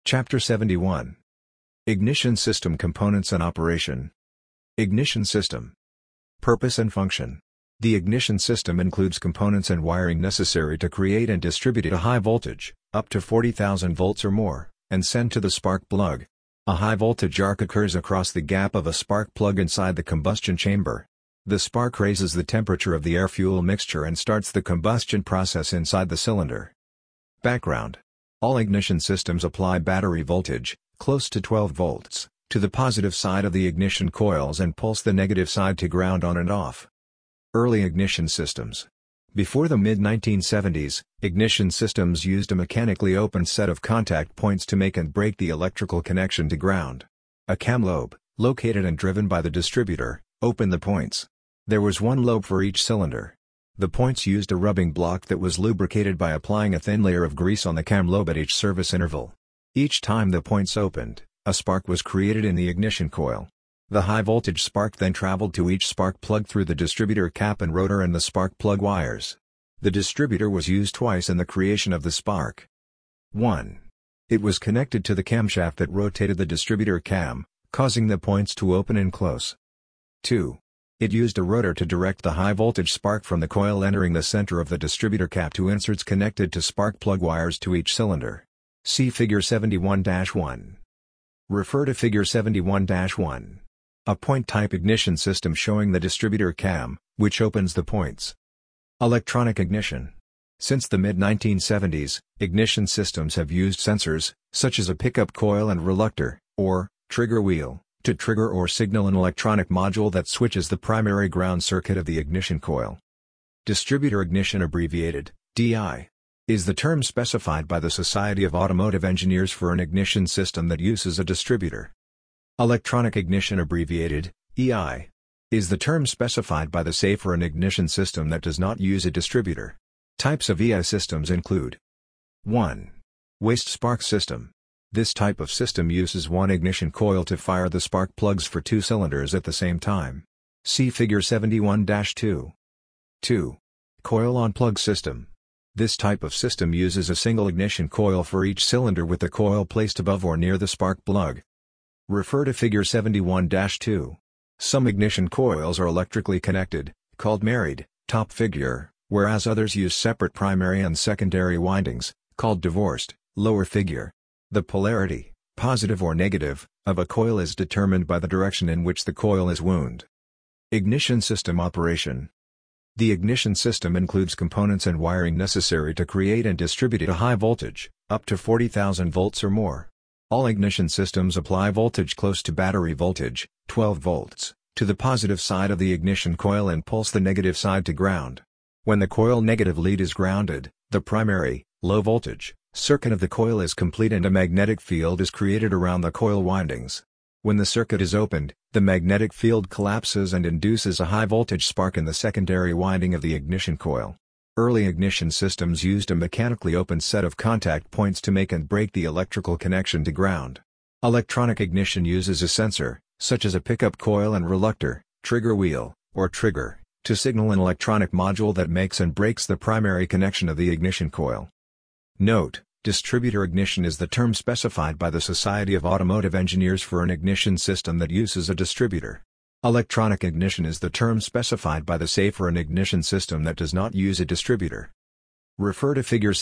Chapter 71. Ignition System Components and Operation. Ignition System. Purpose and Function. The ignition system includes components and wiring necessary to create and distribute a high voltage, up to 40,000 volts or more, and send to the spark plug. A high voltage arc occurs across the gap of a spark plug inside the combustion chamber. The spark raises the temperature of the air-fuel mixture and starts the combustion process inside the cylinder. Background. All ignition systems apply battery voltage, close to 12 volts, to the positive side of the ignition coils and pulse the negative side to ground on and off. Early ignition systems. Before the mid-1970s, ignition systems used a mechanically open set of contact points to make and break the electrical connection to ground. A cam lobe, located and driven by the distributor, opened the points. There was one lobe for each cylinder. The points used a rubbing block that was lubricated by applying a thin layer of grease on the cam lobe at each service interval. Each time the points opened, a spark was created in the ignition coil. The high-voltage spark then traveled to each spark plug through the distributor cap and rotor and the spark plug wires. The distributor was used twice in the creation of the spark. 1. It was connected to the camshaft that rotated the distributor cam, causing the points to open and close. 2. It used a rotor to direct the high-voltage spark from the coil entering the center of the distributor cap to inserts connected to spark plug wires to each cylinder. See Figure 71-1. Refer to Figure 71-1. A point-type ignition system showing the distributor cam, which opens the points. Electronic ignition. Since the mid-1970s, ignition systems have used sensors, such as a pickup coil and reluctor, or trigger wheel, to trigger or signal an electronic module that switches the primary ground circuit of the ignition coil. Distributor ignition, abbreviated DI, is the term specified by the Society of Automotive Engineers for an ignition system that uses a distributor. Electronic ignition, abbreviated EI, is the term specified by the SAE for an ignition system that does not use a distributor. Types of EI systems include 1. Waste spark system. This type of system uses one ignition coil to fire the spark plugs for two cylinders at the same time. See Figure 71-2. 2. Coil-on-plug system. This type of system uses a single ignition coil for each cylinder with the coil placed above or near the spark plug. Refer to Figure 71-2. Some ignition coils are electrically connected, called married, top figure, whereas others use separate primary and secondary windings, called divorced, lower figure. The polarity, positive or negative, of a coil is determined by the direction in which the coil is wound. Ignition system operation. The ignition system includes components and wiring necessary to create and distribute a high voltage, up to 40,000 volts or more. All ignition systems apply voltage close to battery voltage, 12 volts, to the positive side of the ignition coil and pulse the negative side to ground. When the coil negative lead is grounded, the primary, low voltage, circuit of the coil is complete and a magnetic field is created around the coil windings. When the circuit is opened, the magnetic field collapses and induces a high-voltage spark in the secondary winding of the ignition coil. Early ignition systems used a mechanically open set of contact points to make and break the electrical connection to ground. Electronic ignition uses a sensor, such as a pickup coil and reluctor, trigger wheel, or trigger, to signal an electronic module that makes and breaks the primary connection of the ignition coil. Note: distributor ignition is the term specified by the Society of Automotive Engineers for an ignition system that uses a distributor. Electronic ignition is the term specified by the SAE for an ignition system that does not use a distributor. Refer to Figure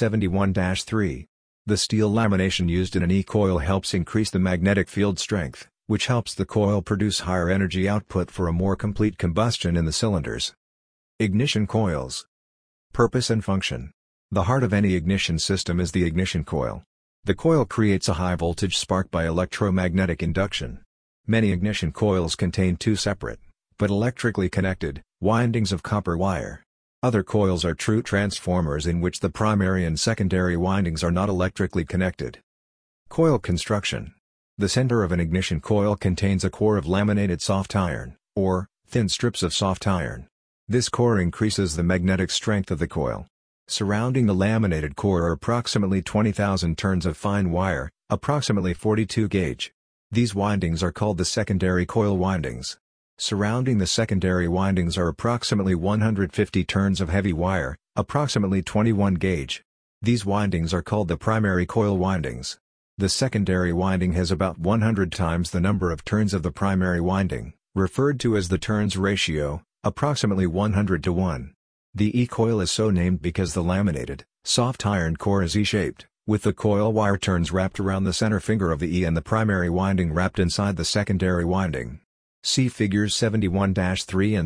71-3. The steel lamination used in an e-coil helps increase the magnetic field strength, which helps the coil produce higher energy output for a more complete combustion in the cylinders. Ignition coils. Purpose and function. The heart of any ignition system is the ignition coil. The coil creates a high-voltage spark by electromagnetic induction. Many ignition coils contain two separate, but electrically connected, windings of copper wire. Other coils are true transformers in which the primary and secondary windings are not electrically connected. Coil construction. The center of an ignition coil contains a core of laminated soft iron, or thin strips of soft iron. This core increases the magnetic strength of the coil. Surrounding the laminated core are approximately 20,000 turns of fine wire, approximately 42 gauge. These windings are called the secondary coil windings. Surrounding the secondary windings are approximately 150 turns of heavy wire, approximately 21 gauge. These windings are called the primary coil windings. The secondary winding has about 100 times the number of turns of the primary winding, referred to as the turns ratio, approximately 100 to 1. The E-coil is so named because the laminated, soft iron core is E-shaped, with the coil wire turns wrapped around the center finger of the E and the primary winding wrapped inside the secondary winding. See figures 71-3 and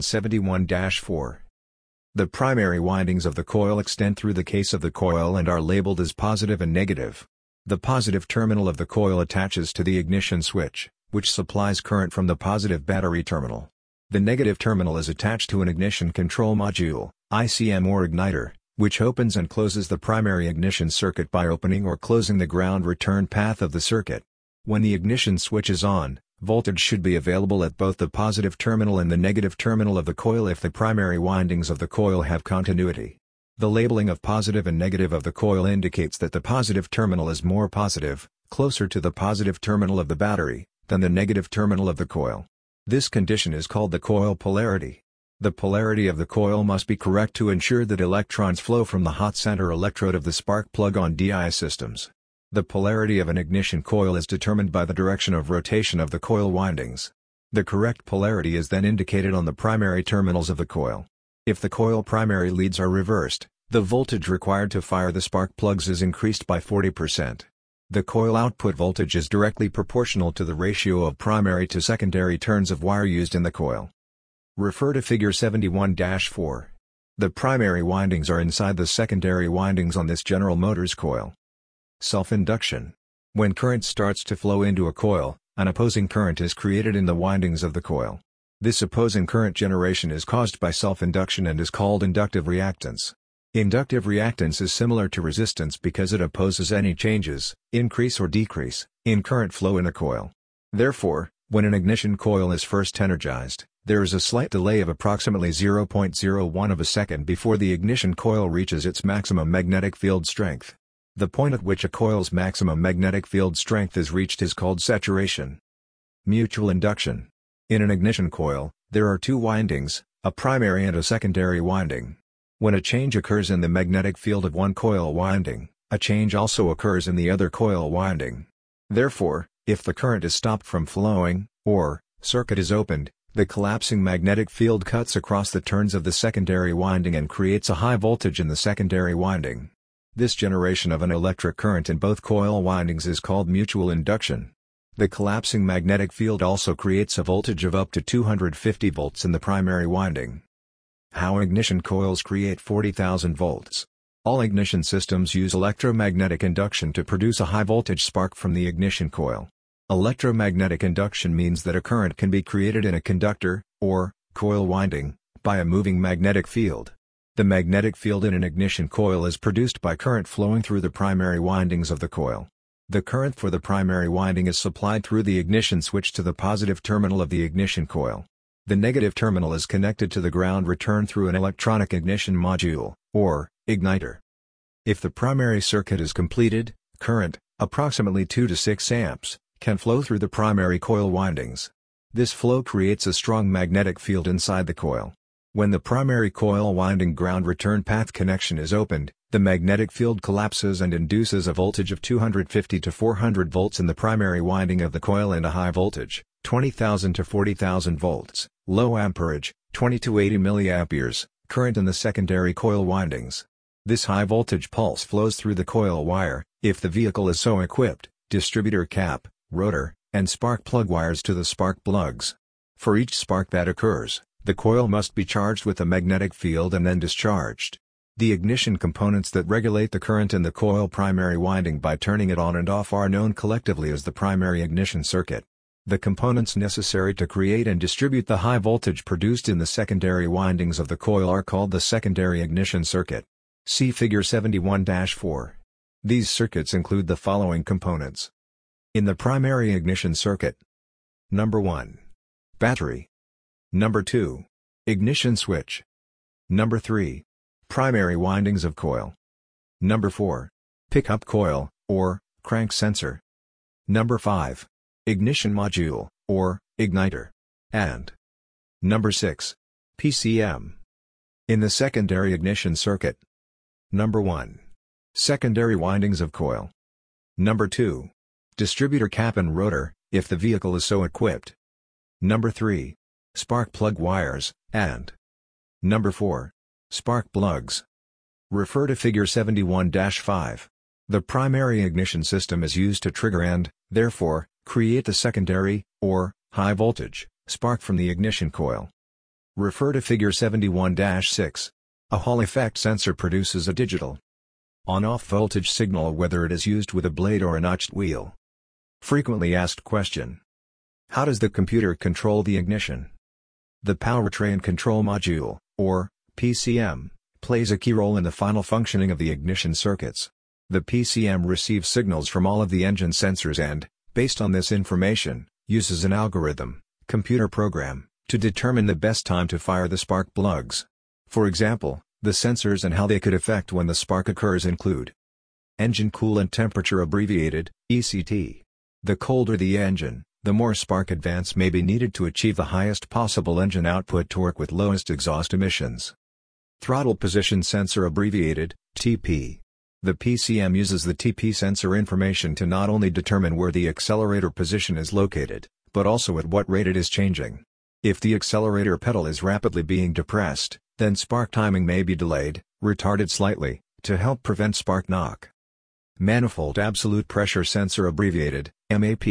71-4. The primary windings of the coil extend through the case of the coil and are labeled as positive and negative. The positive terminal of the coil attaches to the ignition switch, which supplies current from the positive battery terminal. The negative terminal is attached to an ignition control module, ICM or igniter, which opens and closes the primary ignition circuit by opening or closing the ground return path of the circuit. When the ignition switch is on, voltage should be available at both the positive terminal and the negative terminal of the coil if the primary windings of the coil have continuity. The labeling of positive and negative of the coil indicates that the positive terminal is more positive, closer to the positive terminal of the battery, than the negative terminal of the coil. This condition is called the coil polarity. The polarity of the coil must be correct to ensure that electrons flow from the hot center electrode of the spark plug on DI systems. The polarity of an ignition coil is determined by the direction of rotation of the coil windings. The correct polarity is then indicated on the primary terminals of the coil. If the coil primary leads are reversed, the voltage required to fire the spark plugs is increased by 40%. The coil output voltage is directly proportional to the ratio of primary to secondary turns of wire used in the coil. Refer to figure 71-4. The primary windings are inside the secondary windings on this General Motors coil. Self-induction. When current starts to flow into a coil, an opposing current is created in the windings of the coil. This opposing current generation is caused by self-induction and is called inductive reactance. Inductive reactance is similar to resistance because it opposes any changes, increase or decrease, in current flow in a coil. Therefore, when an ignition coil is first energized, there is a slight delay of approximately 0.01 of a second before the ignition coil reaches its maximum magnetic field strength. The point at which a coil's maximum magnetic field strength is reached is called saturation. Mutual induction. In an ignition coil, there are two windings, a primary and a secondary winding. When a change occurs in the magnetic field of one coil winding, a change also occurs in the other coil winding. Therefore, if the current is stopped from flowing, or circuit is opened, the collapsing magnetic field cuts across the turns of the secondary winding and creates a high voltage in the secondary winding. This generation of an electric current in both coil windings is called mutual induction. The collapsing magnetic field also creates a voltage of up to 250 volts in the primary winding. How ignition coils create 40,000 volts. All ignition systems use electromagnetic induction to produce a high-voltage spark from the ignition coil. Electromagnetic induction means that a current can be created in a conductor, or coil winding, by a moving magnetic field. The magnetic field in an ignition coil is produced by current flowing through the primary windings of the coil. The current for the primary winding is supplied through the ignition switch to the positive terminal of the ignition coil. The negative terminal is connected to the ground return through an electronic ignition module, or igniter. If the primary circuit is completed, current, approximately 2 to 6 amps, can flow through the primary coil windings. This flow creates a strong magnetic field inside the coil. When the primary coil winding ground return path connection is opened, the magnetic field collapses and induces a voltage of 250 to 400 volts in the primary winding of the coil and a high voltage, 20,000 to 40,000 volts, low amperage, 20 to 80 milliamperes, current in the secondary coil windings. This high voltage pulse flows through the coil wire, if the vehicle is so equipped, distributor cap, rotor, and spark plug wires to the spark plugs. For each spark that occurs, the coil must be charged with a magnetic field and then discharged. The ignition components that regulate the current in the coil primary winding by turning it on and off are known collectively as the primary ignition circuit. The components necessary to create and distribute the high voltage produced in the secondary windings of the coil are called the secondary ignition circuit. See figure 71-4. These circuits include the following components. In the primary ignition circuit: Number 1. Battery. Number 2. Ignition switch. Number 3. Primary windings of coil. Number 4. Pickup coil, or crank sensor. Number 5. Ignition module, or igniter. And Number 6. PCM. In the secondary ignition circuit: Number 1. Secondary windings of coil. Number 2. Distributor cap and rotor, if the vehicle is so equipped. Number 3. Spark plug wires, and Number 4. Spark plugs. Refer to Figure 71-5. The primary ignition system is used to trigger and, therefore, create the secondary, or high voltage, spark from the ignition coil. Refer to Figure 71-6. A Hall effect sensor produces a digital on-off voltage signal whether it is used with a blade or a notched wheel. Frequently asked question. How does the computer control the ignition? The Powertrain Control Module, or PCM, plays a key role in the final functioning of the ignition circuits. The PCM receives signals from all of the engine sensors and, based on this information, uses an algorithm, computer program, to determine the best time to fire the spark plugs. For example, the sensors and how they could affect when the spark occurs include engine coolant temperature, abbreviated, ECT. The colder the engine, the more spark advance may be needed to achieve the highest possible engine output torque with lowest exhaust emissions. Throttle position sensor, abbreviated, TP. The PCM uses the TP sensor information to not only determine where the accelerator position is located, but also at what rate it is changing. If the accelerator pedal is rapidly being depressed, then spark timing may be delayed, retarded slightly, to help prevent spark knock. Manifold absolute pressure sensor, abbreviated, MAP.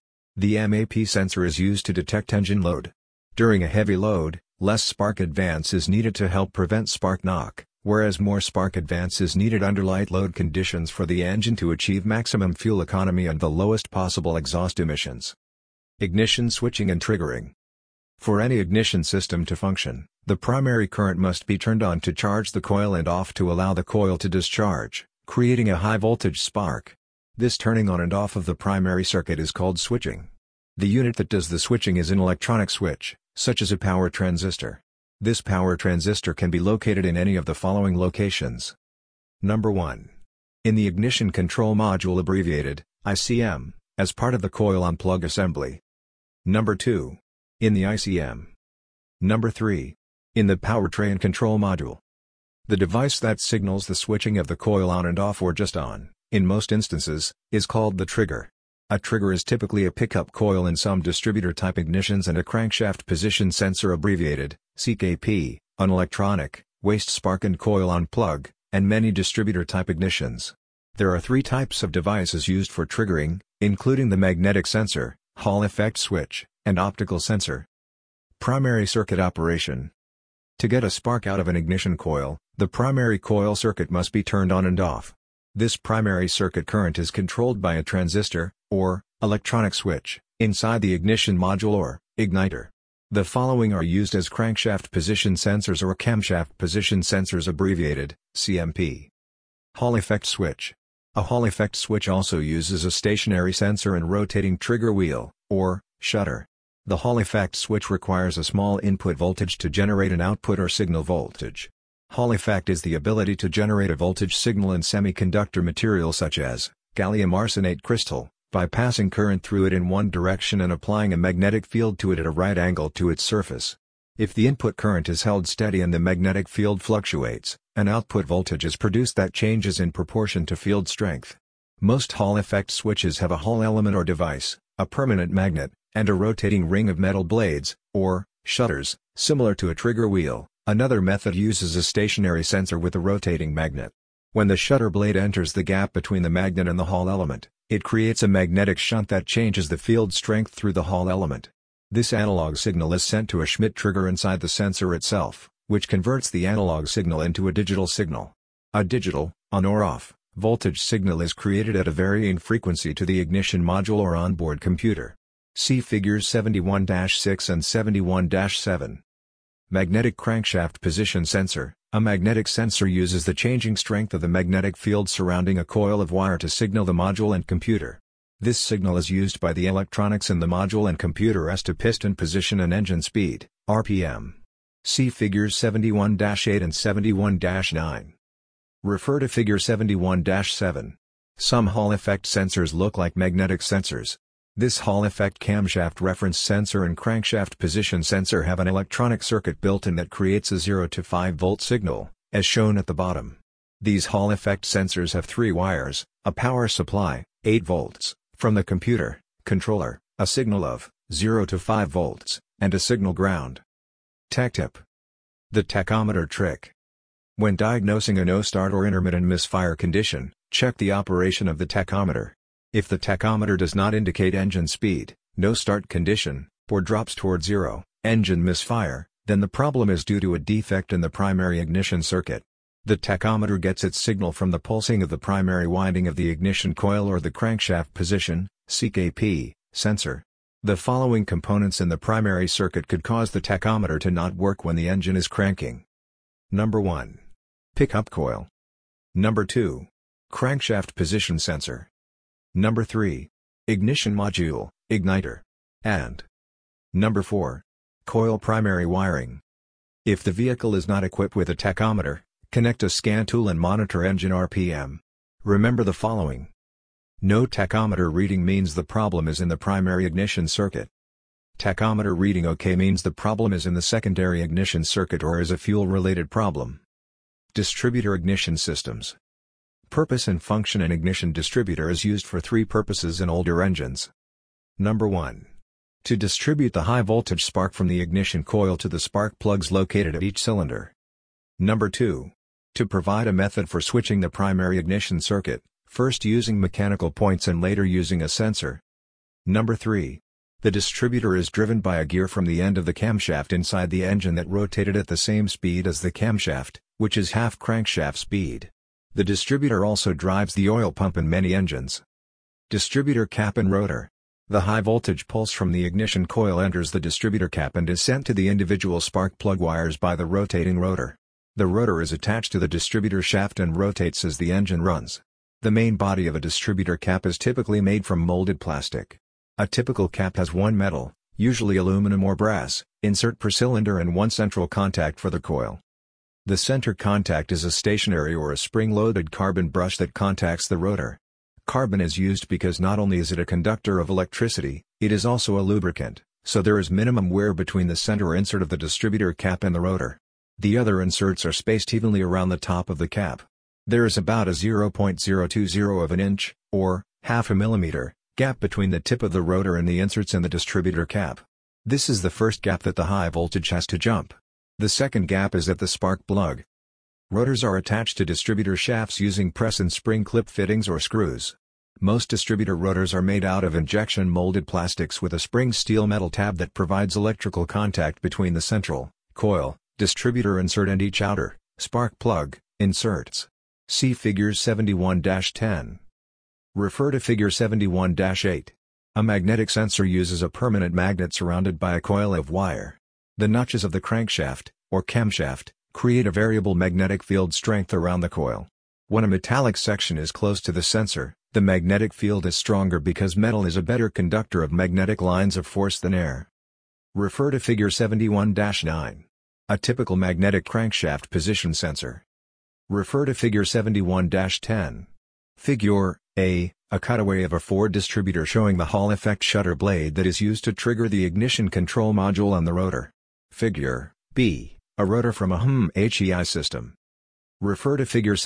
The MAP sensor is used to detect engine load. During a heavy load, less spark advance is needed to help prevent spark knock, whereas more spark advance is needed under light load conditions for the engine to achieve maximum fuel economy and the lowest possible exhaust emissions. Ignition switching and triggering. For any ignition system to function, the primary current must be turned on to charge the coil and off to allow the coil to discharge, creating a high voltage spark. This turning on and off of the primary circuit is called switching. The unit that does the switching is an electronic switch, such as a power transistor. This power transistor can be located in any of the following locations. Number 1. In the ignition control module, abbreviated, ICM, as part of the coil on plug assembly. Number 2. In the ICM. Number 3. In the powertrain control module. The device that signals the switching of the coil on and off or just on, in most instances, is called the trigger. A trigger is typically a pickup coil in some distributor-type ignitions and a crankshaft position sensor, abbreviated, CKP, an electronic, waste spark and coil on plug, and many distributor-type ignitions. There are 3 types of devices used for triggering, including the magnetic sensor, Hall effect switch, and optical sensor. Primary circuit operation. To get a spark out of an ignition coil, the primary coil circuit must be turned on and off. This primary circuit current is controlled by a transistor, or electronic switch, inside the ignition module or igniter. The following are used as crankshaft position sensors or camshaft position sensors, abbreviated, CMP. Hall effect switch. A Hall effect switch also uses a stationary sensor and rotating trigger wheel, or shutter. The Hall effect switch requires a small input voltage to generate an output or signal voltage. Hall effect is the ability to generate a voltage signal in semiconductor material such as gallium arsenate crystal, by passing current through it in one direction and applying a magnetic field to it at a right angle to its surface. If the input current is held steady and the magnetic field fluctuates, an output voltage is produced that changes in proportion to field strength. Most Hall effect switches have a Hall element or device, a permanent magnet, and a rotating ring of metal blades, or shutters, similar to a trigger wheel. Another method uses a stationary sensor with a rotating magnet. When the shutter blade enters the gap between the magnet and the Hall element, it creates a magnetic shunt that changes the field strength through the Hall element. This analog signal is sent to a Schmitt trigger inside the sensor itself, which converts the analog signal into a digital signal. A digital, on or off, voltage signal is created at a varying frequency to the ignition module or onboard computer. See Figures 71-6 and 71-7. Magnetic crankshaft position sensor. A magnetic sensor uses the changing strength of the magnetic field surrounding a coil of wire to signal the module and computer. This signal is used by the electronics in the module and computer as to piston position and engine speed, RPM. See Figures 71-8 and 71-9. Refer to Figure 71-7. Some Hall effect sensors look like magnetic sensors. This Hall effect camshaft reference sensor and crankshaft position sensor have an electronic circuit built in that creates a 0 to 5 volt signal, as shown at the bottom. These Hall effect sensors have 3 wires, a power supply, 8 volts, From the computer, controller, a signal of 0 to 5 volts, and a signal ground. Tech tip. The tachometer trick. When diagnosing a no-start or intermittent misfire condition, check the operation of the tachometer. If the tachometer does not indicate engine speed, no start condition, or drops toward 0, engine misfire, then the problem is due to a defect in the primary ignition circuit. The tachometer gets its signal from the pulsing of the primary winding of the ignition coil or the crankshaft position (CKP) sensor. The following components in the primary circuit could cause the tachometer to not work when the engine is cranking. Number 1. Pickup coil. Number 2. Crankshaft position sensor. Number 3. Ignition module, igniter. And Number 4. Coil primary wiring. If the vehicle is not equipped with a tachometer, connect a scan tool and monitor engine RPM. Remember the following. No tachometer reading means the problem is in the primary ignition circuit. Tachometer reading OK means the problem is in the secondary ignition circuit or is a fuel-related problem. Distributor ignition systems. Purpose and function. An ignition distributor is used for 3 purposes in older engines. Number 1. To distribute the high-voltage spark from the ignition coil to the spark plugs located at each cylinder. Number 2. To provide a method for switching the primary ignition circuit, first using mechanical points and later using a sensor. Number 3. The distributor is driven by a gear from the end of the camshaft inside the engine that rotated at the same speed as the camshaft, which is half crankshaft speed. The distributor also drives the oil pump in many engines. Distributor cap and rotor. The high-voltage pulse from the ignition coil enters the distributor cap and is sent to the individual spark plug wires by the rotating rotor. The rotor is attached to the distributor shaft and rotates as the engine runs. The main body of a distributor cap is typically made from molded plastic. A typical cap has one metal, usually aluminum or brass, insert per cylinder and one central contact for the coil. The center contact is a stationary or a spring-loaded carbon brush that contacts the rotor. Carbon is used because not only is it a conductor of electricity, it is also a lubricant, so there is minimum wear between the center insert of the distributor cap and the rotor. The other inserts are spaced evenly around the top of the cap. There is about a 0.020 of an inch, or half a millimeter, gap between the tip of the rotor and the inserts in the distributor cap. This is the first gap that the high voltage has to jump. The second gap is at the spark plug. Rotors are attached to distributor shafts using press and spring clip fittings or screws. Most distributor rotors are made out of injection molded plastics with a spring steel metal tab that provides electrical contact between the central, coil, distributor insert and each outer, spark plug, inserts. See Figures 71-10. Refer to Figure 71-8. A magnetic sensor uses a permanent magnet surrounded by a coil of wire. The notches of the crankshaft, or camshaft, create a variable magnetic field strength around the coil. When a metallic section is close to the sensor, the magnetic field is stronger because metal is a better conductor of magnetic lines of force than air. Refer to Figure 71-9. A typical magnetic crankshaft position sensor. Refer to Figure 71-10. Figure A, a cutaway of a Ford distributor showing the Hall effect shutter blade that is used to trigger the ignition control module on the rotor. Figure B, a rotor from a HEI system. Refer to Figure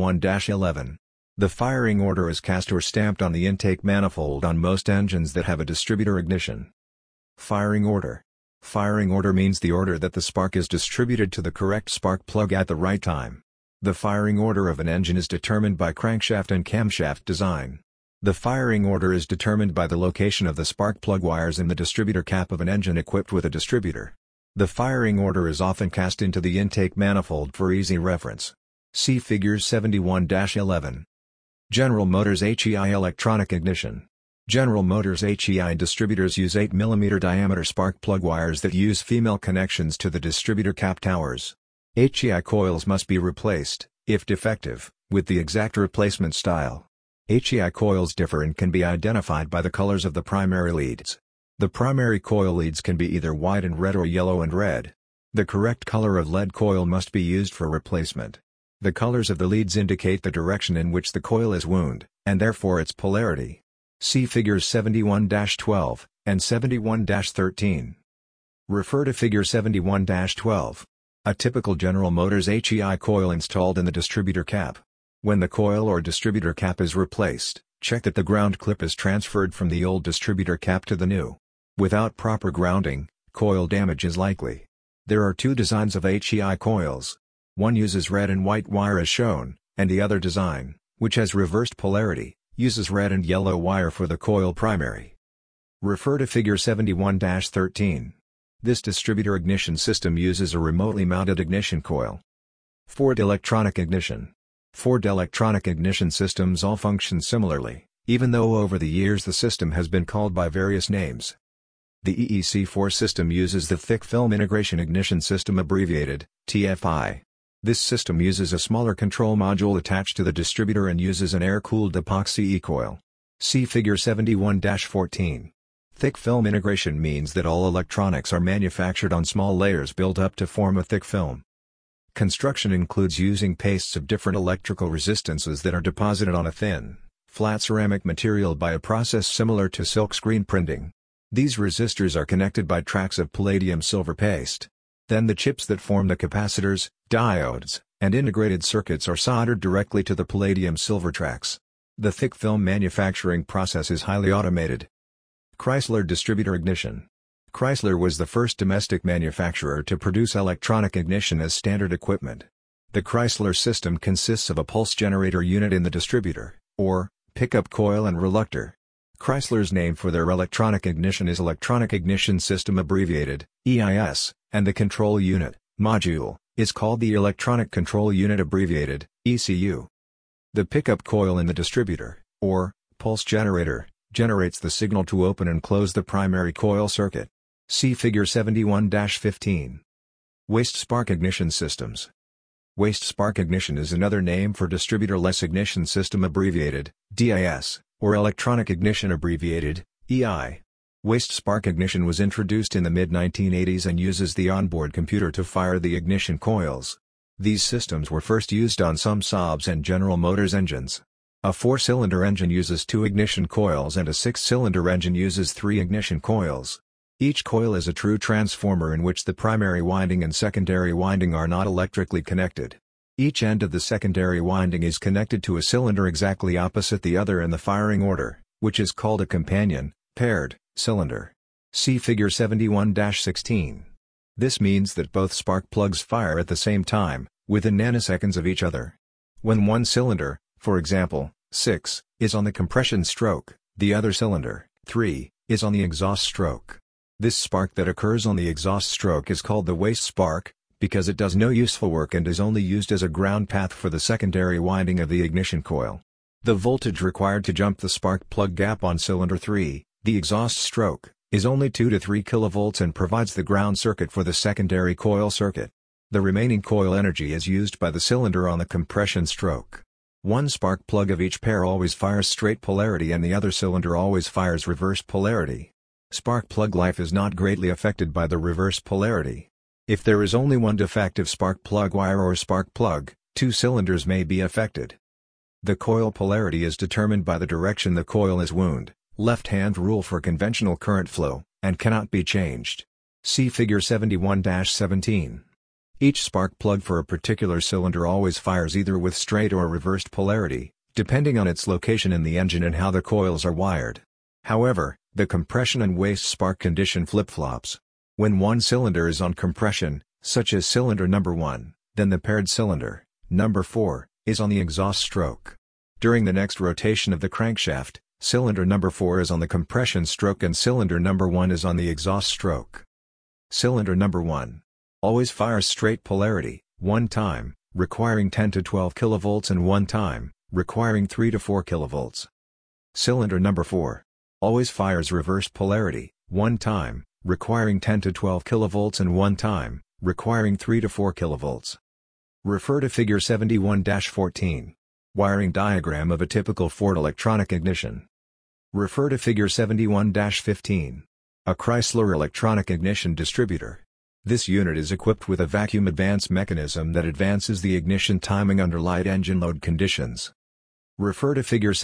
71-11. The firing order is cast or stamped on the intake manifold on most engines that have a distributor ignition. Firing order. Firing order means the order that the spark is distributed to the correct spark plug at the right time. The firing order of an engine is determined by crankshaft and camshaft design. The firing order is determined by the location of the spark plug wires in the distributor cap of an engine equipped with a distributor. The firing order is often cast into the intake manifold for easy reference. See Figures 71-11. General Motors HEI electronic ignition. General Motors HEI distributors use 8 mm diameter spark plug wires that use female connections to the distributor cap towers. HEI coils must be replaced, if defective, with the exact replacement style. HEI coils differ and can be identified by the colors of the primary leads. The primary coil leads can be either white and red or yellow and red. The correct color of lead coil must be used for replacement. The colors of the leads indicate the direction in which the coil is wound, and therefore its polarity. See Figures 71-12, and 71-13. Refer to Figure 71-12. A typical General Motors HEI coil installed in the distributor cap. When the coil or distributor cap is replaced, Check that the ground clip is transferred from the old distributor cap to the new. Without proper grounding, coil damage is likely. There are two designs of HEI coils. One uses red and white wire as shown, and the other design, which has reversed polarity, uses red and yellow wire for the coil primary. Refer to Figure 71-13. This distributor ignition system uses a remotely mounted ignition coil. Ford electronic ignition. Ford electronic ignition systems all function similarly, even though over the years the system has been called by various names. The EEC4 system uses the Thick Film Integration Ignition System, abbreviated TFI. This system uses a smaller control module attached to the distributor and uses an air-cooled epoxy e-coil. See Figure 71-14. Thick film integration means that all electronics are manufactured on small layers built up to form a thick film. Construction includes using pastes of different electrical resistances that are deposited on a thin, flat ceramic material by a process similar to silkscreen printing. These resistors are connected by tracks of palladium-silver paste. Then the chips that form the capacitors, diodes, and integrated circuits are soldered directly to the palladium-silver tracks. The thick film manufacturing process is highly automated. Chrysler Distributor Ignition. Chrysler was the first domestic manufacturer to produce electronic ignition as standard equipment. The Chrysler system consists of a pulse generator unit in the distributor, or pickup coil, and reluctor. Chrysler's name for their electronic ignition is Electronic Ignition System, abbreviated EIS, and the control unit, module, is called the Electronic Control Unit, abbreviated ECU. The pickup coil in the distributor, or pulse generator, generates the signal to open and close the primary coil circuit. See Figure 71-15. Waste spark ignition systems. Waste spark ignition is another name for distributor-less ignition system, abbreviated DIS, or electronic ignition, abbreviated EI. Waste spark ignition was introduced in the mid-1980s and uses the onboard computer to fire the ignition coils. These systems were first used on some Saabs and General Motors engines. A 4-cylinder engine uses 2 ignition coils and a 6-cylinder engine uses 3 ignition coils. Each coil is a true transformer in which the primary winding and secondary winding are not electrically connected. Each end of the secondary winding is connected to a cylinder exactly opposite the other in the firing order, which is called a companion, paired, cylinder. See Figure 71-16. This means that both spark plugs fire at the same time, within nanoseconds of each other. When one cylinder, for example, 6, is on the compression stroke, the other cylinder, 3, is on the exhaust stroke. This spark that occurs on the exhaust stroke is called the waste spark, because it does no useful work and is only used as a ground path for the secondary winding of the ignition coil. The voltage required to jump the spark plug gap on cylinder 3, the exhaust stroke, is only 2 to 3 kV and provides the ground circuit for the secondary coil circuit. The remaining coil energy is used by the cylinder on the compression stroke. One spark plug of each pair always fires straight polarity and the other cylinder always fires reverse polarity. Spark plug life is not greatly affected by the reverse polarity. If there is only one defective spark plug wire or spark plug, 2 cylinders may be affected. The coil polarity is determined by the direction the coil is wound, left-hand rule for conventional current flow, and cannot be changed. See Figure 71-17. Each spark plug for a particular cylinder always fires either with straight or reversed polarity, depending on its location in the engine and how the coils are wired. However, the compression and waste spark condition flip-flops. When one cylinder is on compression, such as cylinder number 1, then the paired cylinder, number 4, is on the exhaust stroke. During the next rotation of the crankshaft, cylinder number 4 is on the compression stroke and cylinder number 1 is on the exhaust stroke. Cylinder number 1 always fires straight polarity, one time, requiring 10 to 12 kV and one time, requiring 3 to 4 kV. Cylinder number 4 always fires reverse polarity, one time, requiring 10 to 12 kV and one time, requiring 3 to 4 kV. Refer to Figure 71-14. Wiring diagram of a typical Ford electronic ignition. Refer to Figure 71-15. A Chrysler electronic ignition distributor. This unit is equipped with a vacuum advance mechanism that advances the ignition timing under light engine load conditions. Refer to Figure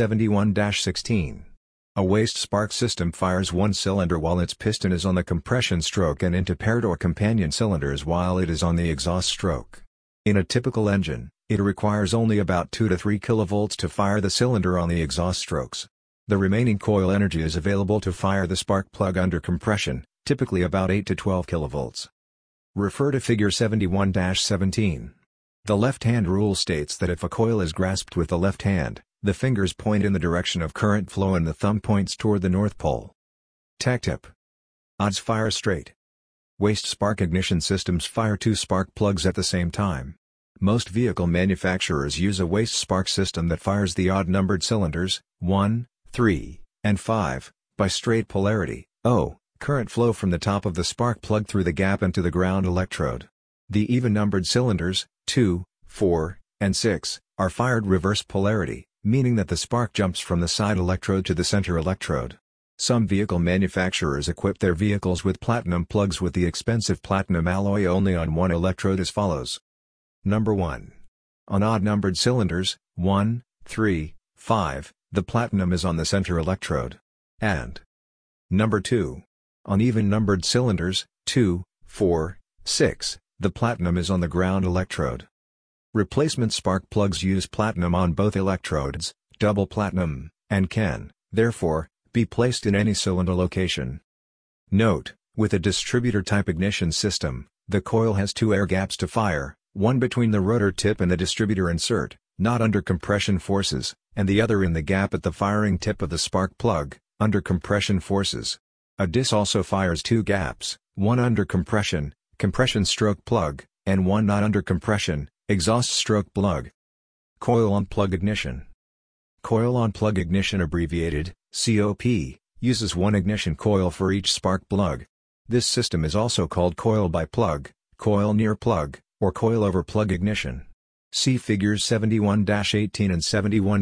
71-16. A waste spark system fires one cylinder while its piston is on the compression stroke and into paired or companion cylinders while it is on the exhaust stroke. In a typical engine, It requires only about 2 to 3 kV to fire the cylinder on the exhaust strokes. The remaining coil energy is available to fire the spark plug under compression, typically about 8 to 12 kV. Refer to Figure 71-17. The left-hand rule states that if a coil is grasped with the left hand, the fingers point in the direction of current flow and the thumb points toward the North Pole. Tech tip. Odds fire straight. Waste spark ignition systems fire 2 spark plugs at the same time. Most vehicle manufacturers use a waste spark system that fires the odd-numbered cylinders, 1, 3, and 5, by straight polarity, O, current flow from the top of the spark plug through the gap into the ground electrode. The even-numbered cylinders, 2, 4, and 6, are fired reverse polarity, meaning that the spark jumps from the side electrode to the center electrode. Some vehicle manufacturers equip their vehicles with platinum plugs with the expensive platinum alloy only on one electrode as follows. Number 1. On odd-numbered cylinders, 1, 3, 5, the platinum is on the center electrode. And Number 2. On even-numbered cylinders, 2, 4, 6, the platinum is on the ground electrode. Replacement spark plugs use platinum on both electrodes, double platinum, and can, therefore, be placed in any cylinder location. Note, with a distributor-type ignition system, the coil has 2 air gaps to fire, one between the rotor tip and the distributor insert, not under compression forces, and the other in the gap at the firing tip of the spark plug, under compression forces. A DIS also fires 2 gaps, one under compression stroke plug, and one not under compression, exhaust stroke plug. Coil-on-plug ignition. Coil-on-plug ignition, abbreviated, COP, uses one ignition coil for each spark plug. This system is also called coil-by-plug, coil-near-plug, or coil-over-plug ignition. See Figures 71-18 and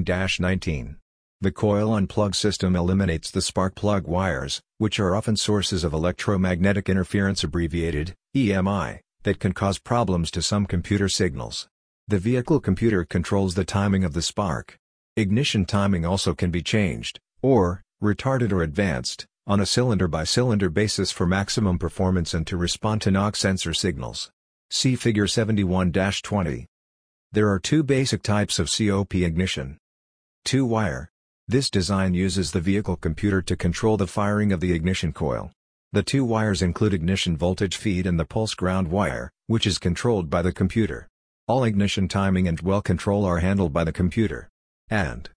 71-19. The coil-on-plug system eliminates the spark plug wires, which are often sources of electromagnetic interference, abbreviated, EMI, that can cause problems to some computer signals. The vehicle computer controls the timing of the spark. Ignition timing also can be changed, or retarded or advanced, on a cylinder-by-cylinder basis for maximum performance and to respond to knock sensor signals. See Figure 71-20. There are 2 basic types of COP ignition. 2-wire. This design uses the vehicle computer to control the firing of the ignition coil. The 2 wires include ignition voltage feed and the pulse ground wire, which is controlled by the computer. All ignition timing and well control are handled by the computer. And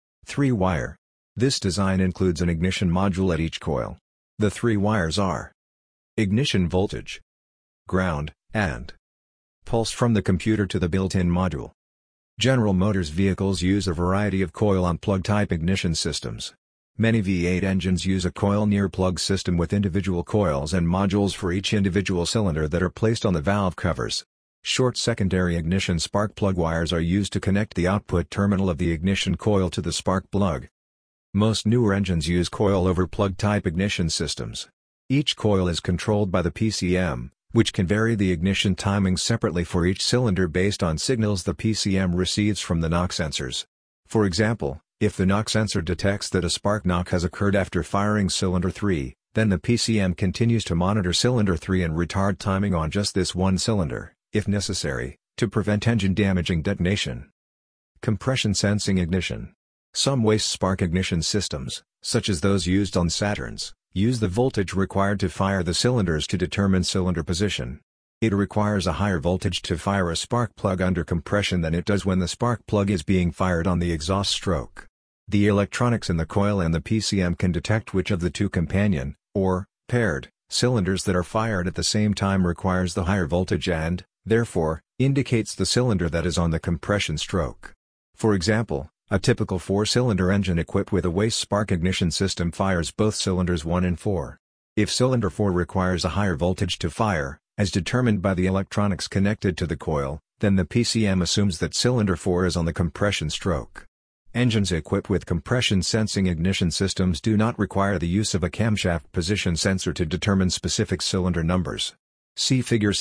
3-wire. This design includes an ignition module at each coil. The 3 wires are ignition voltage, ground, and pulse from the computer to the built-in module. General Motors vehicles use a variety of coil-on-plug type ignition systems. Many V8 engines use a coil-near-plug system with individual coils and modules for each individual cylinder that are placed on the valve covers. Short secondary ignition spark plug wires are used to connect the output terminal of the ignition coil to the spark plug. Most newer engines use coil-over-plug type ignition systems. Each coil is controlled by the PCM, which can vary the ignition timing separately for each cylinder based on signals the PCM receives from the knock sensors. For example, if the knock sensor detects that a spark knock has occurred after firing cylinder 3, then the PCM continues to monitor cylinder 3 and retard timing on just this one cylinder, if necessary, to prevent engine-damaging detonation. Compression sensing ignition. Some waste spark ignition systems, such as those used on Saturns, use the voltage required to fire the cylinders to determine cylinder position. It requires a higher voltage to fire a spark plug under compression than it does when the spark plug is being fired on the exhaust stroke. The electronics in the coil and the PCM can detect which of the 2 companion, or paired, cylinders that are fired at the same time requires the higher voltage and, therefore, indicates the cylinder that is on the compression stroke. For example, a typical 4-cylinder engine equipped with a waste spark ignition system fires both cylinders 1 and 4. If cylinder 4 requires a higher voltage to fire, as determined by the electronics connected to the coil, then the PCM assumes that cylinder 4 is on the compression stroke. Engines equipped with compression sensing ignition systems do not require the use of a camshaft position sensor to determine specific cylinder numbers. See Figure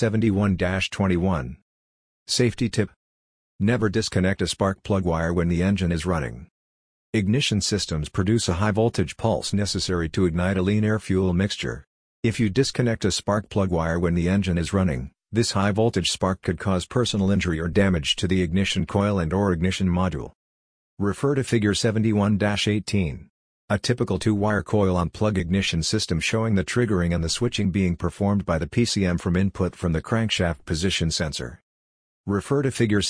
71-21. Safety tip. Never disconnect a spark plug wire when the engine is running. Ignition systems produce a high voltage pulse necessary to ignite a lean air-fuel mixture. If you disconnect a spark plug wire when the engine is running, This high-voltage spark could cause personal injury or damage to the ignition coil and/or ignition module. Refer to Figure 71-18. A typical two-wire coil-on-plug ignition system showing the triggering and the switching being performed by the PCM from input from the crankshaft position sensor. Refer to Figure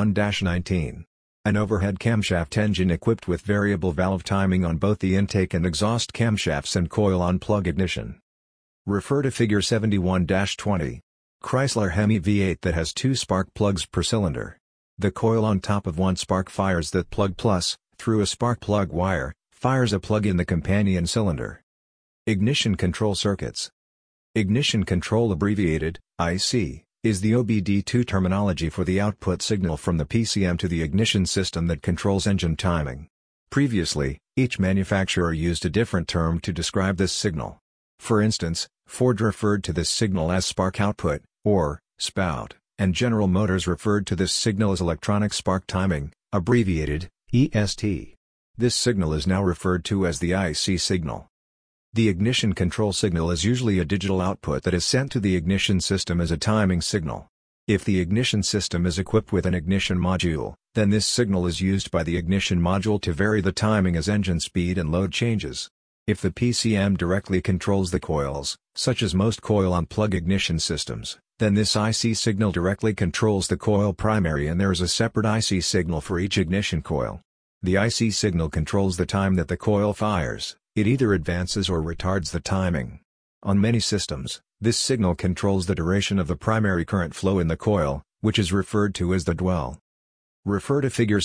71-19. An overhead camshaft engine equipped with variable valve timing on both the intake and exhaust camshafts and coil-on-plug ignition. Refer to Figure 71-20. Chrysler Hemi V8 that has 2 spark plugs per cylinder. The coil on top of one spark fires that plug plus, through a spark plug wire, fires a plug in the companion cylinder. Ignition control circuits. Ignition control, abbreviated, IC, is the OBD2 terminology for the output signal from the PCM to the ignition system that controls engine timing. Previously, each manufacturer used a different term to describe this signal. For instance, Ford referred to this signal as spark output, or spout, and General Motors referred to this signal as electronic spark timing, abbreviated, EST. This signal is now referred to as the IC signal. The ignition control signal is usually a digital output that is sent to the ignition system as a timing signal. If the ignition system is equipped with an ignition module, then this signal is used by the ignition module to vary the timing as engine speed and load changes. If the PCM directly controls the coils, such as most coil-on-plug ignition systems, then this IC signal directly controls the coil primary and there is a separate IC signal for each ignition coil. The IC signal controls the time that the coil fires. It either advances or retards the timing. On many systems, this signal controls the duration of the primary current flow in the coil, which is referred to as the dwell. Refer to Figure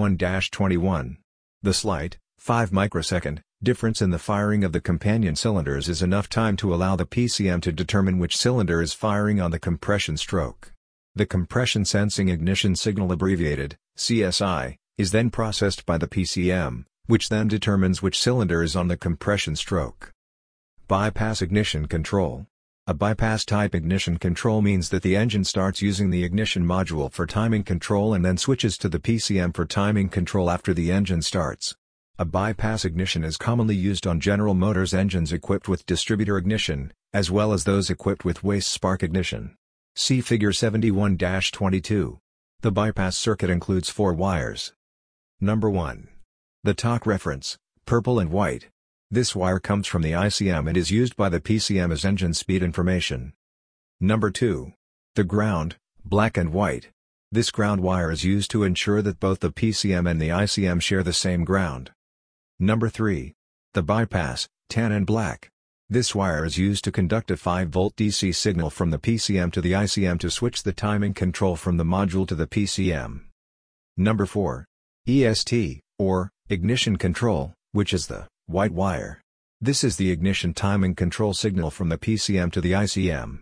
71-21. The slight, 5 microsecond, difference in the firing of the companion cylinders is enough time to allow the PCM to determine which cylinder is firing on the compression stroke. The compression sensing ignition signal, abbreviated, CSI, is then processed by the PCM, which then determines which cylinder is on the compression stroke. Bypass ignition control. A bypass-type ignition control means that the engine starts using the ignition module for timing control and then switches to the PCM for timing control after the engine starts. A bypass ignition is commonly used on General Motors engines equipped with distributor ignition, as well as those equipped with waste spark ignition. See Figure 71-22. The bypass circuit includes 4 wires. Number 1. The talk reference, purple and white. This wire comes from the ICM and is used by the PCM as engine speed information. Number 2. The ground, black and white. This ground wire is used to ensure that both the PCM and the ICM share the same ground. Number 3. The bypass, tan and black. This wire is used to conduct a 5-volt DC signal from the PCM to the ICM to switch the timing control from the module to the PCM. Number 4. EST, or ignition control, which is the white wire. This is the ignition timing control signal from the PCM to the ICM.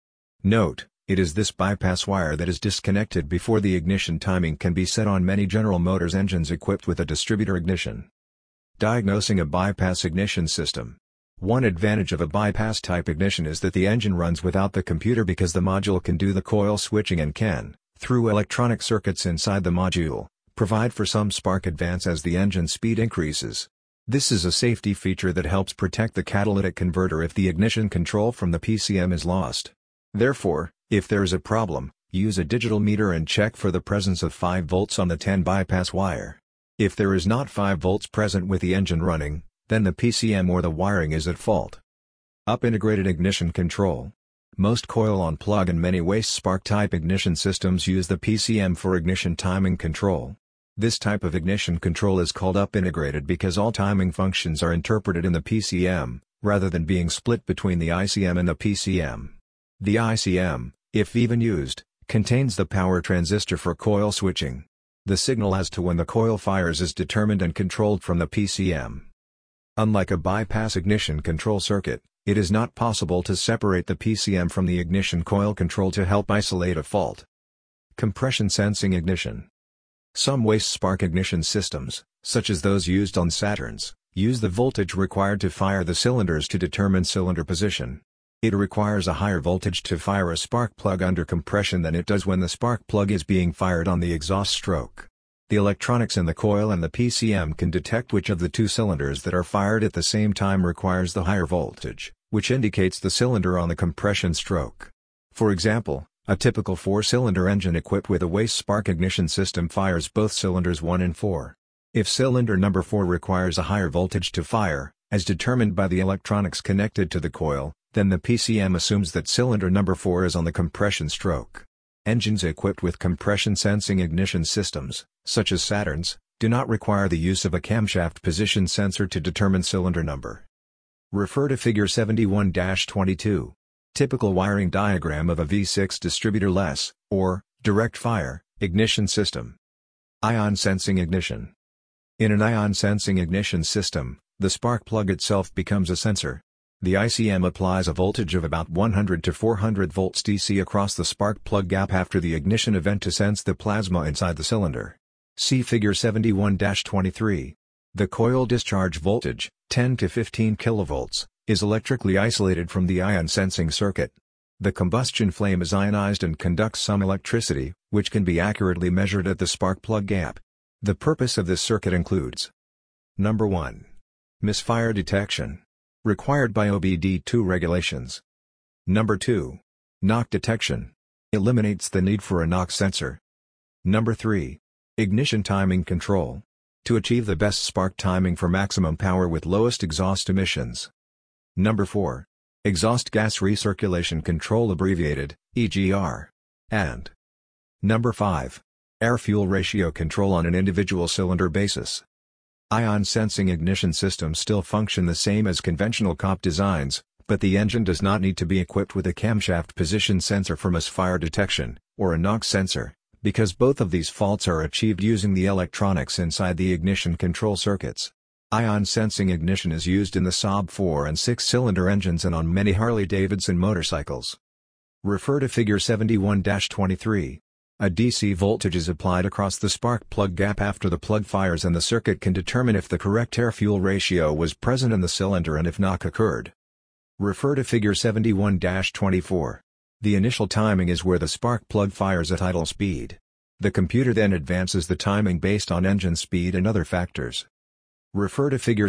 Note, it is this bypass wire that is disconnected before the ignition timing can be set on many General Motors engines equipped with a distributor ignition. Diagnosing a bypass ignition system. One advantage of a bypass-type ignition is that the engine runs without the computer because the module can do the coil switching and can, through electronic circuits inside the module, provide for some spark advance as the engine speed increases. This is a safety feature that helps protect the catalytic converter if the ignition control from the PCM is lost. Therefore, if there is a problem, use a digital meter and check for the presence of 5 volts on the 10 bypass wire. If there is not 5 volts present with the engine running, then the PCM or the wiring is at fault. Up-integrated ignition control. Most coil-on-plug and many waste spark-type ignition systems use the PCM for ignition timing control. This type of ignition control is called up-integrated because all timing functions are interpreted in the PCM, rather than being split between the ICM and the PCM. The ICM, if even used, contains the power transistor for coil switching. The signal as to when the coil fires is determined and controlled from the PCM. Unlike a bypass ignition control circuit, it is not possible to separate the PCM from the ignition coil control to help isolate a fault. Compression sensing ignition. Some waste spark ignition systems, such as those used on Saturns, use the voltage required to fire the cylinders to determine cylinder position. It requires a higher voltage to fire a spark plug under compression than it does when the spark plug is being fired on the exhaust stroke. The electronics in the coil and the PCM can detect which of the 2 cylinders that are fired at the same time requires the higher voltage, which indicates the cylinder on the compression stroke. For example, A typical 4-cylinder engine equipped with a waste spark ignition system fires both cylinders 1 and 4. If cylinder number 4 requires a higher voltage to fire, as determined by the electronics connected to the coil, then the PCM assumes that cylinder number 4 is on the compression stroke. Engines equipped with compression sensing ignition systems, such as Saturns, do not require the use of a camshaft position sensor to determine cylinder number. Refer to Figure 71-22. Typical wiring diagram of a V6 distributor-less, or direct fire, ignition system. Ion sensing ignition. In an ion sensing ignition system, the spark plug itself becomes a sensor. The ICM applies a voltage of about 100 to 400 volts DC across the spark plug gap after the ignition event to sense the plasma inside the cylinder. See Figure 71-23. The coil discharge voltage, 10 to 15 kV, is electrically isolated from the ion sensing circuit. The combustion flame is ionized and conducts some electricity, which can be accurately measured at the spark plug gap. The purpose of this circuit includes: Number 1. Misfire detection. Required by OBD2 regulations. Number 2. Knock detection. Eliminates the need for a knock sensor. Number 3. Ignition timing control. To achieve the best spark timing for maximum power with lowest exhaust emissions. Number 4. Exhaust gas recirculation control, abbreviated, EGR. And Number 5. Air-fuel ratio control on an individual cylinder basis. Ion sensing ignition systems still function the same as conventional COP designs, but the engine does not need to be equipped with a camshaft position sensor for misfire detection, or a knock sensor, because both of these faults are achieved using the electronics inside the ignition control circuits. Ion sensing ignition is used in the Saab 4 and 6-cylinder engines and on many Harley-Davidson motorcycles. Refer to Figure 71-23. A DC voltage is applied across the spark plug gap after the plug fires, and the circuit can determine if the correct air-fuel ratio was present in the cylinder and if knock occurred. Refer to Figure 71-24. The initial timing is where the spark plug fires at idle speed. The computer then advances the timing based on engine speed and other factors. Refer to Figure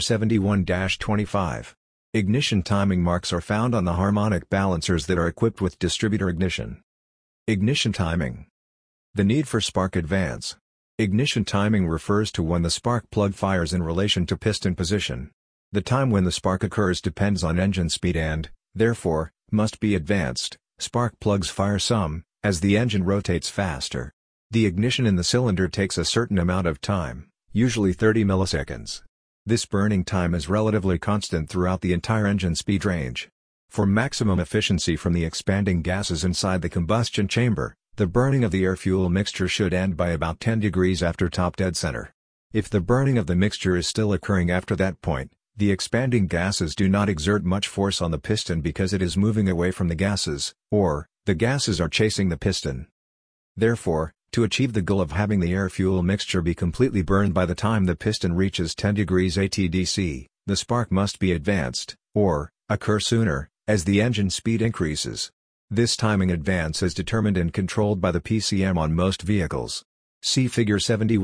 71-25. Ignition timing marks are found on the harmonic balancers that are equipped with distributor ignition. Ignition timing. The need for spark advance. Ignition timing refers to when the spark plug fires in relation to piston position. The time when the spark occurs depends on engine speed and, therefore, must be advanced. Spark plugs fire some, as the engine rotates faster. The ignition in the cylinder takes a certain amount of time, usually 30 milliseconds. This burning time is relatively constant throughout the entire engine speed range. For maximum efficiency from the expanding gases inside the combustion chamber, the burning of the air-fuel mixture should end by about 10 degrees after top dead center. If the burning of the mixture is still occurring after that point, the expanding gases do not exert much force on the piston because it is moving away from the gases, or, the gases are chasing the piston. Therefore, to achieve the goal of having the air-fuel mixture be completely burned by the time the piston reaches 10 degrees ATDC, the spark must be advanced, or, occur sooner, as the engine speed increases. This timing advance is determined and controlled by the PCM on most vehicles. See Figure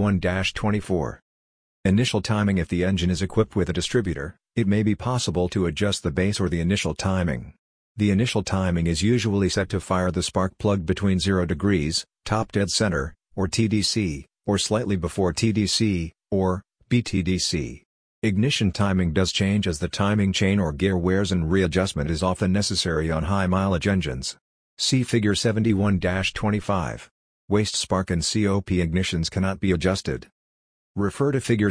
71-24. Initial timing. If the engine is equipped with a distributor, it may be possible to adjust the base or the initial timing. The initial timing is usually set to fire the spark plug between 0 degrees, top dead center, or TDC, or slightly before TDC, or BTDC. Ignition timing does change as the timing chain or gear wears, and readjustment is often necessary on high-mileage engines. See Figure 71-25. Waste spark and COP ignitions cannot be adjusted. Refer to Figure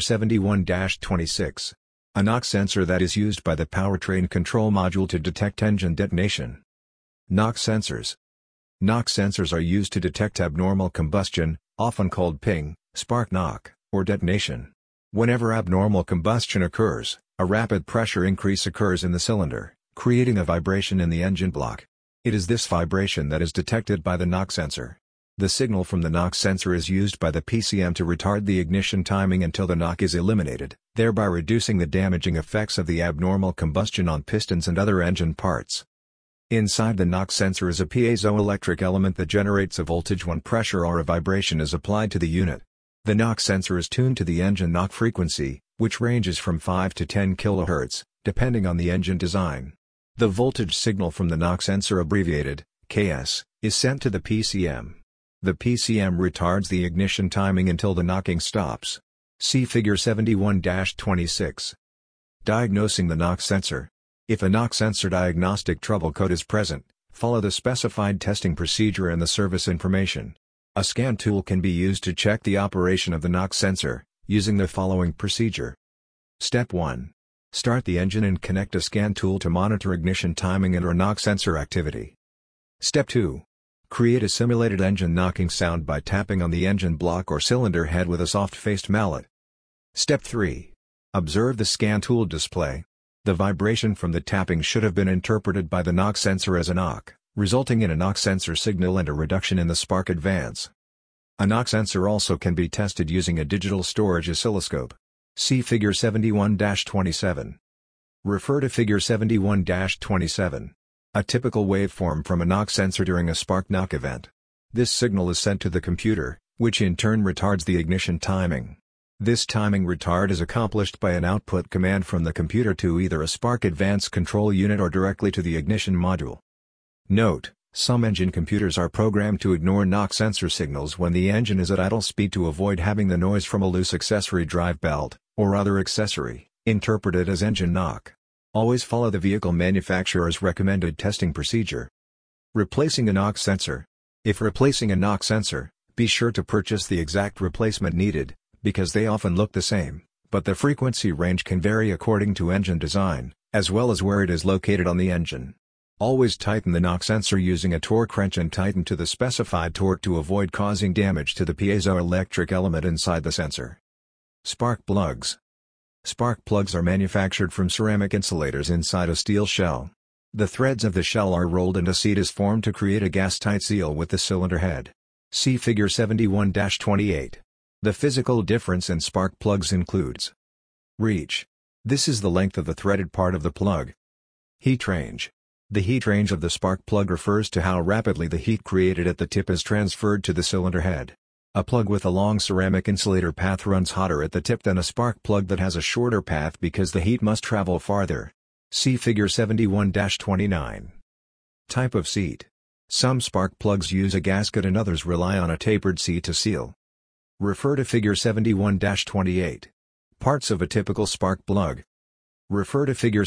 71-26. A knock sensor that is used by the powertrain control module to detect engine detonation. Knock sensors. Knock sensors are used to detect abnormal combustion, often called ping, spark knock, or detonation. Whenever abnormal combustion occurs, a rapid pressure increase occurs in the cylinder, creating a vibration in the engine block. It is this vibration that is detected by the knock sensor. The signal from the knock sensor is used by the PCM to retard the ignition timing until the knock is eliminated, thereby reducing the damaging effects of the abnormal combustion on pistons and other engine parts. Inside the knock sensor is a piezoelectric element that generates a voltage when pressure or a vibration is applied to the unit. The knock sensor is tuned to the engine knock frequency, which ranges from 5 to 10 kHz, depending on the engine design. The voltage signal from the knock sensor, abbreviated, KS, is sent to the PCM. The PCM retards the ignition timing until the knocking stops. See Figure 71-26. Diagnosing the knock sensor. If a knock sensor diagnostic trouble code is present, follow the specified testing procedure and the service information. A scan tool can be used to check the operation of the knock sensor, using the following procedure. Step 1. Start the engine and connect a scan tool to monitor ignition timing and/or knock sensor activity. Step 2. Create a simulated engine knocking sound by tapping on the engine block or cylinder head with a soft-faced mallet. Step 3. Observe the scan tool display. The vibration from the tapping should have been interpreted by the knock sensor as a knock, resulting in a knock sensor signal and a reduction in the spark advance. A knock sensor also can be tested using a digital storage oscilloscope. See Figure 71-27. Refer to Figure 71-27. A typical waveform from a knock sensor during a spark knock event. This signal is sent to the computer, which in turn retards the ignition timing. This timing retard is accomplished by an output command from the computer to either a spark advance control unit or directly to the ignition module. Note: some engine computers are programmed to ignore knock sensor signals when the engine is at idle speed to avoid having the noise from a loose accessory drive belt, or other accessory, interpreted as engine knock. Always follow the vehicle manufacturer's recommended testing procedure. Replacing a knock sensor. If replacing a knock sensor, be sure to purchase the exact replacement needed, because they often look the same, but the frequency range can vary according to engine design, as well as where it is located on the engine. Always tighten the knock sensor using a torque wrench and tighten to the specified torque to avoid causing damage to the piezoelectric element inside the sensor. Spark plugs. Spark plugs are manufactured from ceramic insulators inside a steel shell. The threads of the shell are rolled and a seat is formed to create a gas-tight seal with the cylinder head. See Figure 71-28. The physical difference in spark plugs includes reach. This is the length of the threaded part of the plug. Heat range. The heat range of the spark plug refers to how rapidly the heat created at the tip is transferred to the cylinder head. A plug with a long ceramic insulator path runs hotter at the tip than a spark plug that has a shorter path because the heat must travel farther. See Figure 71-29. Type of seat. Some spark plugs use a gasket and others rely on a tapered seat to seal. Refer to Figure 71-28. Parts of a typical spark plug. Refer to Figure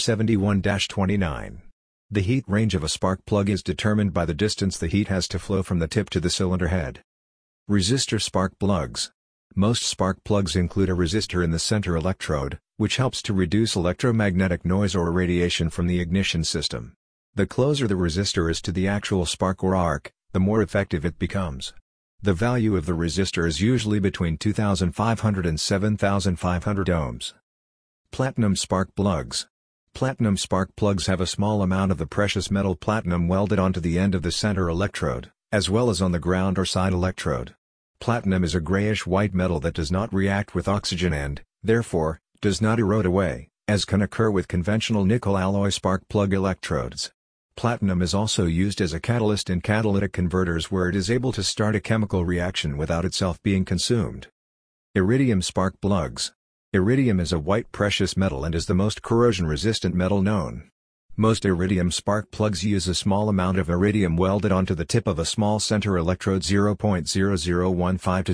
71-29. The heat range of a spark plug is determined by the distance the heat has to flow from the tip to the cylinder head. Resistor spark plugs. Most spark plugs include a resistor in the center electrode, which helps to reduce electromagnetic noise or radiation from the ignition system. The closer the resistor is to the actual spark or arc, the more effective it becomes. The value of the resistor is usually between 2,500 and 7,500 ohms. Platinum spark plugs. Platinum spark plugs have a small amount of the precious metal platinum welded onto the end of the center electrode, as well as on the ground or side electrode. Platinum is a grayish-white metal that does not react with oxygen and, therefore, does not erode away, as can occur with conventional nickel alloy spark plug electrodes. Platinum is also used as a catalyst in catalytic converters where it is able to start a chemical reaction without itself being consumed. Iridium spark plugs. Iridium is a white precious metal and is the most corrosion-resistant metal known. Most iridium spark plugs use a small amount of iridium welded onto the tip of a small center electrode 0.0015 to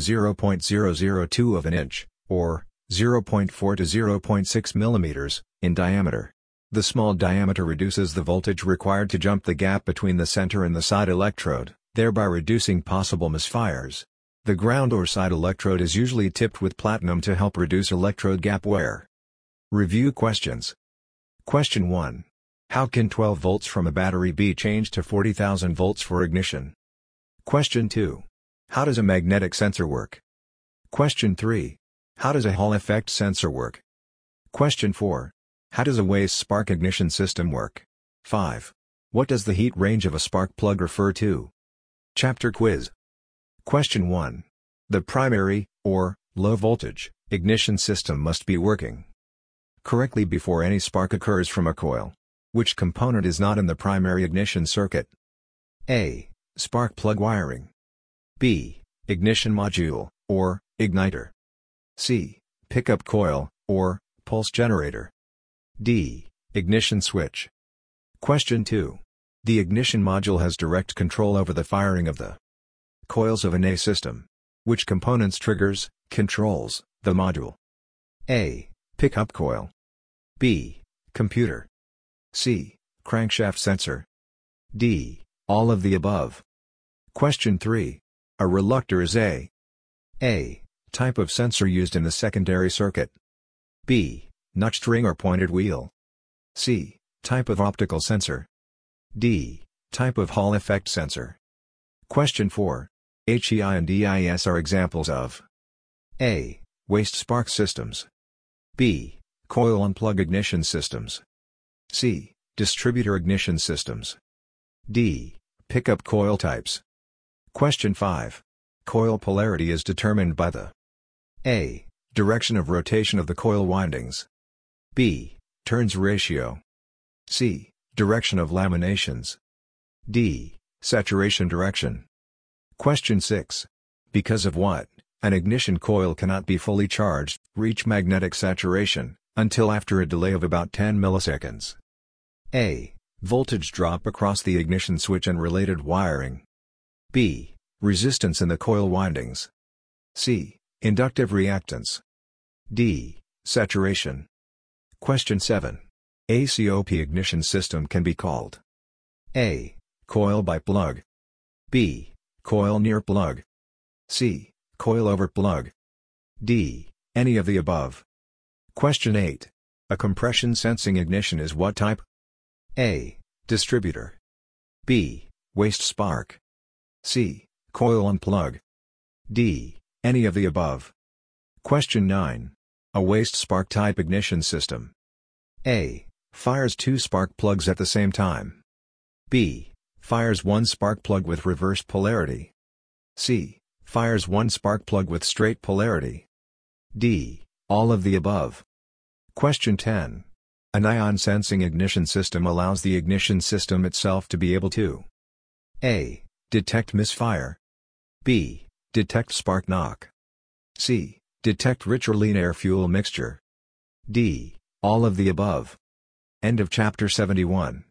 0.002 of an inch, or 0.4 to 0.6 millimeters, in diameter. The small diameter reduces the voltage required to jump the gap between the center and the side electrode, thereby reducing possible misfires. The ground or side electrode is usually tipped with platinum to help reduce electrode gap wear. Review questions. Question 1. How can 12 volts from a battery be changed to 40,000 volts for ignition? Question 2. How does a magnetic sensor work? Question 3. How does a Hall effect sensor work? Question 4. How does a Waze spark ignition system work? 5. What does the heat range of a spark plug refer to? Chapter quiz. Question 1. The primary, or low voltage, ignition system must be working correctly before any spark occurs from a coil. Which component is not in the primary ignition circuit? A. Spark plug wiring. B. Ignition module, or igniter. C. Pickup coil, or pulse generator. D. Ignition switch. Question 2. The ignition module has direct control over the firing of the coils of an A system. Which components controls, the module? A. Pickup coil. B. Computer. C. Crankshaft sensor. D. All of the above. Question 3. A reluctor is A. Type of sensor used in the secondary circuit. B. Notched ring or pointed wheel. C. Type of optical sensor. D. Type of Hall effect sensor. Question 4. HEI and DIS are examples of A. Waste spark systems. B. Coil unplug ignition systems. C. Distributor ignition systems. D. Pickup coil types. Question 5. Coil polarity is determined by the A. Direction of rotation of the coil windings. B. Turns ratio. C. Direction of laminations. D. Saturation direction. Question 6. Because of what, an ignition coil cannot be fully charged, reach magnetic saturation, until after a delay of about 10 milliseconds. A. Voltage drop across the ignition switch and related wiring. B. Resistance in the coil windings. C. Inductive reactance. D. Saturation. Question 7. A COP ignition system can be called A. Coil by plug. B. Coil near plug. C. Coil over plug. D. Any of the above. Question 8. A compression sensing ignition is what type? A. Distributor. B. Waste spark. C. Coil unplug. D. Any of the above. Question 9. A waste spark type ignition system. A. Fires 2 spark plugs at the same time. B. Fires 1 spark plug with reverse polarity. C. Fires 1 spark plug with straight polarity. D. All of the above. Question 10. An ion sensing ignition system allows the ignition system itself to be able to A. Detect misfire. B. Detect spark knock. C. Detect rich or lean air fuel mixture. D. All of the above. End of chapter 71.